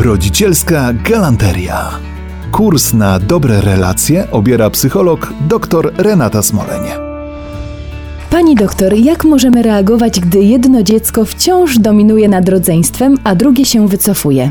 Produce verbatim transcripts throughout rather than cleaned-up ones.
Rodzicielska galanteria. Kurs na dobre relacje obiera psycholog dr Renata Smoleń. Pani doktor, jak możemy reagować, gdy jedno dziecko wciąż dominuje nad rodzeństwem, a drugie się wycofuje?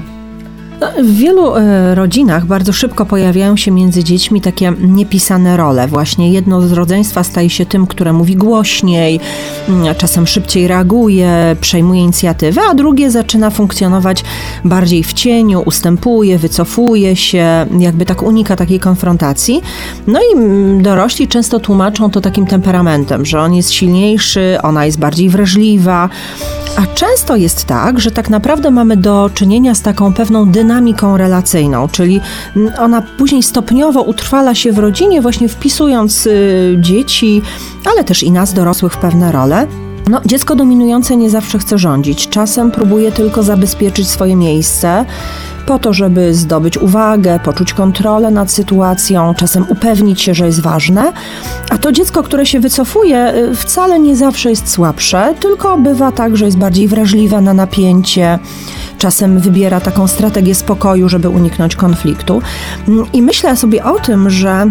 W wielu e, rodzinach bardzo szybko pojawiają się między dziećmi takie niepisane role. Właśnie jedno z rodzeństwa staje się tym, które mówi głośniej, czasem szybciej reaguje, przejmuje inicjatywę, a drugie zaczyna funkcjonować bardziej w cieniu, ustępuje, wycofuje się, jakby tak unika takiej konfrontacji. No i dorośli często tłumaczą to takim temperamentem, że on jest silniejszy, ona jest bardziej wrażliwa. A często jest tak, że tak naprawdę mamy do czynienia z taką pewną dynamiką relacyjną, czyli ona później stopniowo utrwala się w rodzinie, właśnie wpisując y, dzieci, ale też i nas dorosłych w pewne role. No, dziecko dominujące nie zawsze chce rządzić, czasem próbuje tylko zabezpieczyć swoje miejsce, po to, żeby zdobyć uwagę, poczuć kontrolę nad sytuacją, czasem upewnić się, że jest ważne. A to dziecko, które się wycofuje, wcale nie zawsze jest słabsze, tylko bywa tak, że jest bardziej wrażliwe na napięcie, czasem wybiera taką strategię spokoju, żeby uniknąć konfliktu. I myślę sobie o tym, że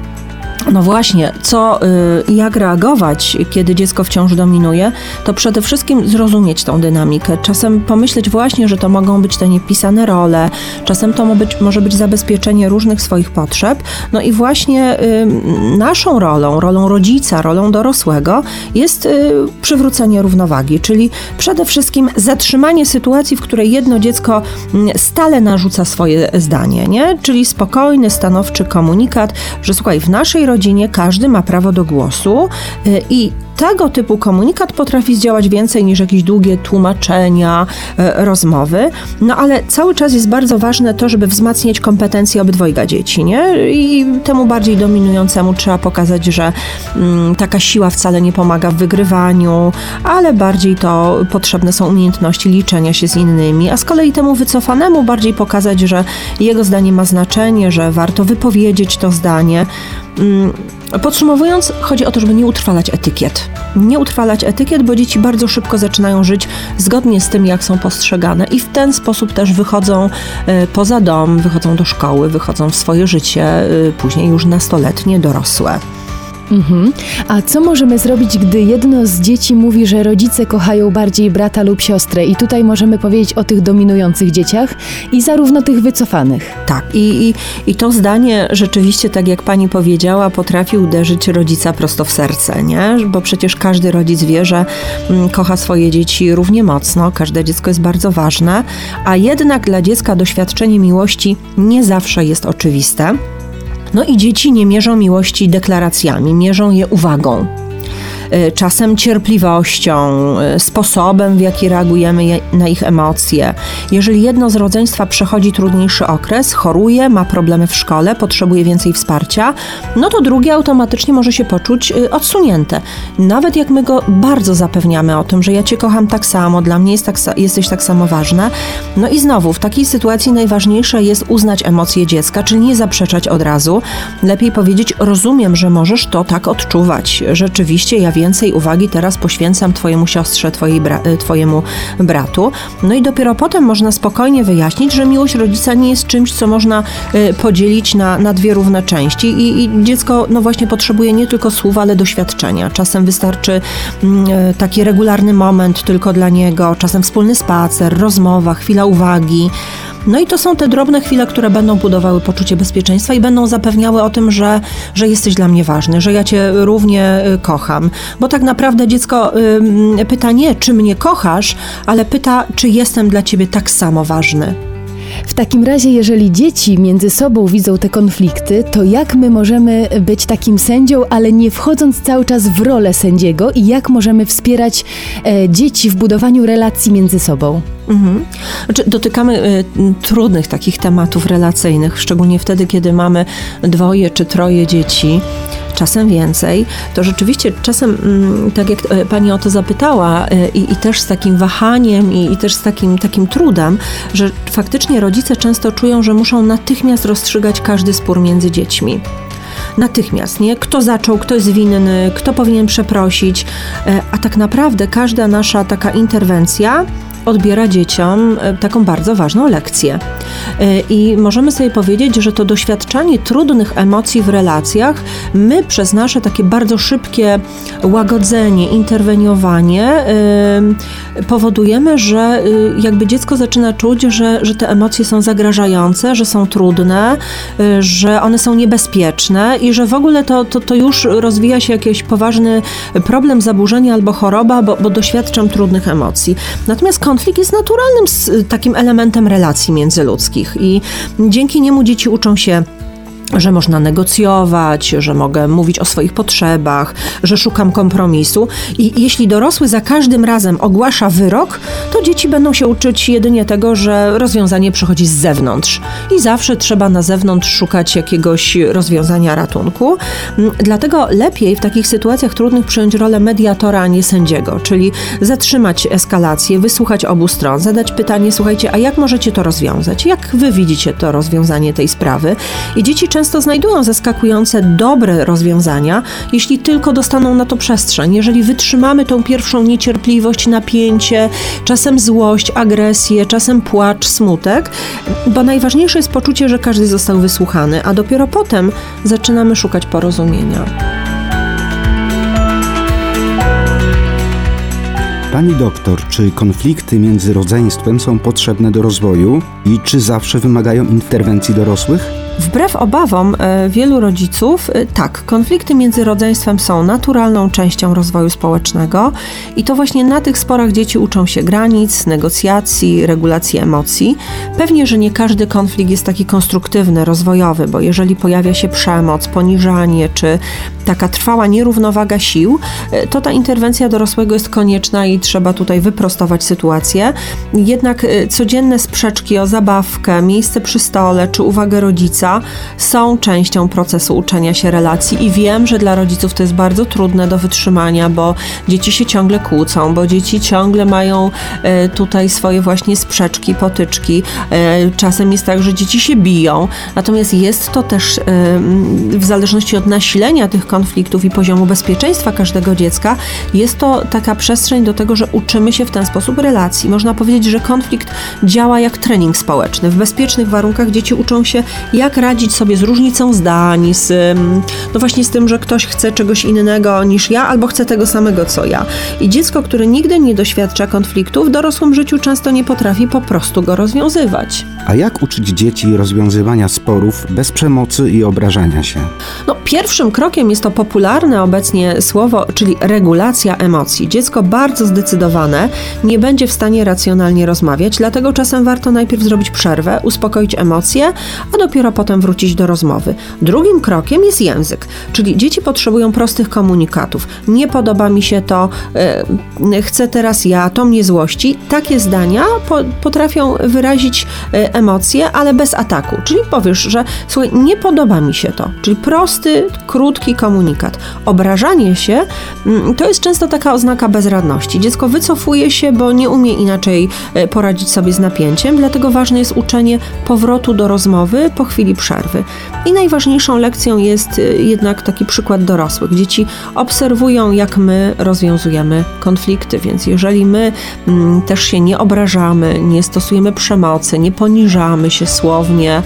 no właśnie, co, y, jak reagować, kiedy dziecko wciąż dominuje, to przede wszystkim zrozumieć tą dynamikę. Czasem pomyśleć właśnie, że to mogą być te niepisane role, czasem to może być, może być zabezpieczenie różnych swoich potrzeb. No i właśnie y, naszą rolą, rolą rodzica, rolą dorosłego jest y, przywrócenie równowagi, czyli przede wszystkim zatrzymanie sytuacji, w której jedno dziecko stale narzuca swoje zdanie, nie? Czyli spokojny, stanowczy komunikat, że słuchaj, w naszej rodzinie każdy ma prawo do głosu i tego typu komunikat potrafi zdziałać więcej niż jakieś długie tłumaczenia, e, rozmowy, no ale cały czas jest bardzo ważne to, żeby wzmacniać kompetencje obydwojga dzieci, nie? I temu bardziej dominującemu trzeba pokazać, że mm, taka siła wcale nie pomaga w wygrywaniu, ale bardziej to potrzebne są umiejętności liczenia się z innymi, a z kolei temu wycofanemu bardziej pokazać, że jego zdanie ma znaczenie, że warto wypowiedzieć to zdanie. Mm, Podsumowując, chodzi o to, żeby nie utrwalać etykiet. Nie utrwalać etykiet, bo dzieci bardzo szybko zaczynają żyć zgodnie z tym, jak są postrzegane i w ten sposób też wychodzą y, poza dom, wychodzą do szkoły, wychodzą w swoje życie, y, później już nastoletnie, dorosłe. Mhm. A co możemy zrobić, gdy jedno z dzieci mówi, że rodzice kochają bardziej brata lub siostrę? I tutaj możemy powiedzieć o tych dominujących dzieciach i zarówno tych wycofanych. Tak, i, i, i to zdanie rzeczywiście, tak jak pani powiedziała, potrafi uderzyć rodzica prosto w serce, nie? Bo przecież każdy rodzic wie, że mm, kocha swoje dzieci równie mocno, każde dziecko jest bardzo ważne, a jednak dla dziecka doświadczenie miłości nie zawsze jest oczywiste. No i dzieci nie mierzą miłości deklaracjami, mierzą je uwagą. Czasem cierpliwością, sposobem, w jaki reagujemy na ich emocje. Jeżeli jedno z rodzeństwa przechodzi trudniejszy okres, choruje, ma problemy w szkole, potrzebuje więcej wsparcia, no to drugie automatycznie może się poczuć odsunięte. Nawet jak my go bardzo zapewniamy o tym, że ja cię kocham tak samo, dla mnie jest tak, jesteś tak samo ważna. No i znowu, w takiej sytuacji najważniejsze jest uznać emocje dziecka, czyli nie zaprzeczać od razu. Lepiej powiedzieć, rozumiem, że możesz to tak odczuwać. Rzeczywiście ja więcej uwagi teraz poświęcam twojemu siostrze, twojej bra- twojemu bratu. No i dopiero potem można spokojnie wyjaśnić, że miłość rodzica nie jest czymś, co można y, podzielić na, na dwie równe części i, i dziecko no właśnie potrzebuje nie tylko słów, ale doświadczenia. Czasem wystarczy y, taki regularny moment tylko dla niego, czasem wspólny spacer, rozmowa, chwila uwagi. No i to są te drobne chwile, które będą budowały poczucie bezpieczeństwa i będą zapewniały o tym, że, że jesteś dla mnie ważny, że ja cię równie kocham. Bo tak naprawdę dziecko y, pyta nie, czy mnie kochasz, ale pyta, czy jestem dla ciebie tak samo ważny. W takim razie, jeżeli dzieci między sobą widzą te konflikty, to jak my możemy być takim sędzią, ale nie wchodząc cały czas w rolę sędziego i jak możemy wspierać e, dzieci w budowaniu relacji między sobą? Mhm. Znaczy, dotykamy y, trudnych takich tematów relacyjnych, szczególnie wtedy, kiedy mamy dwoje czy troje dzieci, czasem więcej, to rzeczywiście czasem, tak jak pani o to zapytała i, i też z takim wahaniem i, i też z takim, takim trudem, że faktycznie rodzice często czują, że muszą natychmiast rozstrzygać każdy spór między dziećmi. Natychmiast, nie? Kto zaczął, kto jest winny, kto powinien przeprosić, a tak naprawdę każda nasza taka interwencja odbiera dzieciom taką bardzo ważną lekcję. I możemy sobie powiedzieć, że to doświadczanie trudnych emocji w relacjach my przez nasze takie bardzo szybkie łagodzenie, interweniowanie yy, powodujemy, że yy, jakby dziecko zaczyna czuć, że, że te emocje są zagrażające, że są trudne, yy, że one są niebezpieczne i że w ogóle to, to, to już rozwija się jakiś poważny problem, zaburzenie albo choroba, bo, bo doświadczam trudnych emocji. Natomiast konflikt jest naturalnym takim elementem relacji międzyludzkich i dzięki niemu dzieci uczą się, że można negocjować, że mogę mówić o swoich potrzebach, że szukam kompromisu. I jeśli dorosły za każdym razem ogłasza wyrok, to dzieci będą się uczyć jedynie tego, że rozwiązanie przychodzi z zewnątrz. I zawsze trzeba na zewnątrz szukać jakiegoś rozwiązania ratunku. Dlatego lepiej w takich sytuacjach trudnych przyjąć rolę mediatora, a nie sędziego, czyli zatrzymać eskalację, wysłuchać obu stron, zadać pytanie, słuchajcie, a jak możecie to rozwiązać? Jak wy widzicie to rozwiązanie tej sprawy? I dzieci często znajdują zaskakujące, dobre rozwiązania, jeśli tylko dostaną na to przestrzeń. Jeżeli wytrzymamy tą pierwszą niecierpliwość, napięcie, czasem złość, agresję, czasem płacz, smutek, bo najważniejsze jest poczucie, że każdy został wysłuchany, a dopiero potem zaczynamy szukać porozumienia. Pani doktor, czy konflikty między rodzeństwem są potrzebne do rozwoju i czy zawsze wymagają interwencji dorosłych? Wbrew obawom e, wielu rodziców, e, tak, konflikty między rodzeństwem są naturalną częścią rozwoju społecznego i to właśnie na tych sporach dzieci uczą się granic, negocjacji, regulacji emocji. Pewnie, że nie każdy konflikt jest taki konstruktywny, rozwojowy, bo jeżeli pojawia się przemoc, poniżanie czy taka trwała nierównowaga sił, e, to ta interwencja dorosłego jest konieczna i trzeba tutaj wyprostować sytuację. Jednak e, codzienne sprzeczki o zabawkę, miejsce przy stole czy uwagę rodzica są częścią procesu uczenia się relacji i wiem, że dla rodziców to jest bardzo trudne do wytrzymania, bo dzieci się ciągle kłócą, bo dzieci ciągle mają e, tutaj swoje właśnie sprzeczki, potyczki. E, czasem jest tak, że dzieci się biją, natomiast jest to też e, w zależności od nasilenia tych konfliktów i poziomu bezpieczeństwa każdego dziecka, jest to taka przestrzeń do tego, że uczymy się w ten sposób relacji. Można powiedzieć, że konflikt działa jak trening społeczny. W bezpiecznych warunkach dzieci uczą się, jak radzić sobie z różnicą zdań, z, no właśnie z tym, że ktoś chce czegoś innego niż ja, albo chce tego samego co ja. I dziecko, które nigdy nie doświadcza konfliktu, w dorosłym życiu często nie potrafi po prostu go rozwiązywać. A jak uczyć dzieci rozwiązywania sporów bez przemocy i obrażania się? No, pierwszym krokiem jest to popularne obecnie słowo, czyli regulacja emocji. Dziecko bardzo zdecydowane nie będzie w stanie racjonalnie rozmawiać, dlatego czasem warto najpierw zrobić przerwę, uspokoić emocje, a dopiero potem wrócić do rozmowy. Drugim krokiem jest język, czyli dzieci potrzebują prostych komunikatów. Nie podoba mi się to, yy, chcę teraz ja, to mnie złości. Takie zdania po, potrafią wyrazić yy, emocje, ale bez ataku. Czyli powiesz, że słuchaj, nie podoba mi się to. Czyli prosty, krótki komunikat. Obrażanie się yy, to jest często taka oznaka bezradności. Dziecko wycofuje się, bo nie umie inaczej yy, poradzić sobie z napięciem, dlatego ważne jest uczenie powrotu do rozmowy po chwili przerwy. I najważniejszą lekcją jest jednak taki przykład dorosłych. Dzieci obserwują, jak my rozwiązujemy konflikty, więc jeżeli my m, też się nie obrażamy, nie stosujemy przemocy, nie poniżamy się słownie,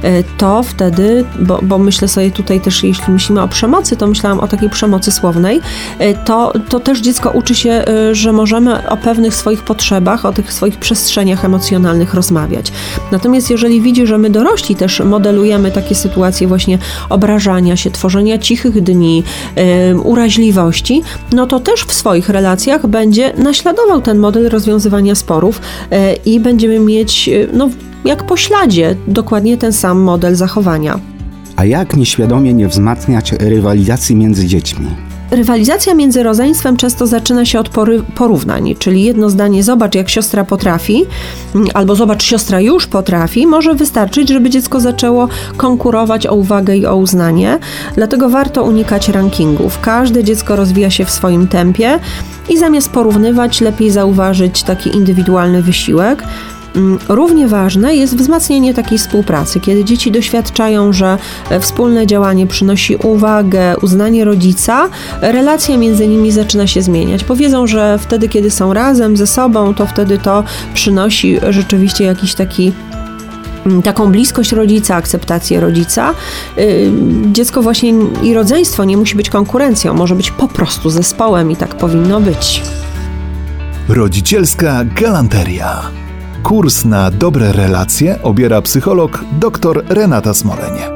to wtedy, bo, bo myślę sobie tutaj też, jeśli myślimy o przemocy, to myślałam o takiej przemocy słownej, to, to też dziecko uczy się, że możemy o pewnych swoich potrzebach, o tych swoich przestrzeniach emocjonalnych rozmawiać. Natomiast jeżeli widzi, że my dorośli też modelujemy takie sytuacje właśnie obrażania się, tworzenia cichych dni, yy, uraźliwości, no to też w swoich relacjach będzie naśladował ten model rozwiązywania sporów yy, i będziemy mieć, yy, no jak po śladzie, dokładnie ten sam model zachowania. A jak nieświadomie nie wzmacniać rywalizacji między dziećmi? Rywalizacja między rodzeństwem często zaczyna się od pory- porównań, czyli jedno zdanie zobacz jak siostra potrafi, albo zobacz siostra już potrafi, może wystarczyć, żeby dziecko zaczęło konkurować o uwagę i o uznanie, dlatego warto unikać rankingów. Każde dziecko rozwija się w swoim tempie i zamiast porównywać, lepiej zauważyć taki indywidualny wysiłek. Równie ważne jest wzmacnianie takiej współpracy, kiedy dzieci doświadczają, że wspólne działanie przynosi uwagę, uznanie rodzica, relacja między nimi zaczyna się zmieniać. Powiedzą, że wtedy, kiedy są razem ze sobą, to wtedy to przynosi rzeczywiście jakiś taki taką bliskość rodzica, akceptację rodzica. Dziecko właśnie i rodzeństwo nie musi być konkurencją, może być po prostu zespołem i tak powinno być. Rodzicielska galanteria. Kurs na dobre relacje obiera psycholog dr Renata Smolenie.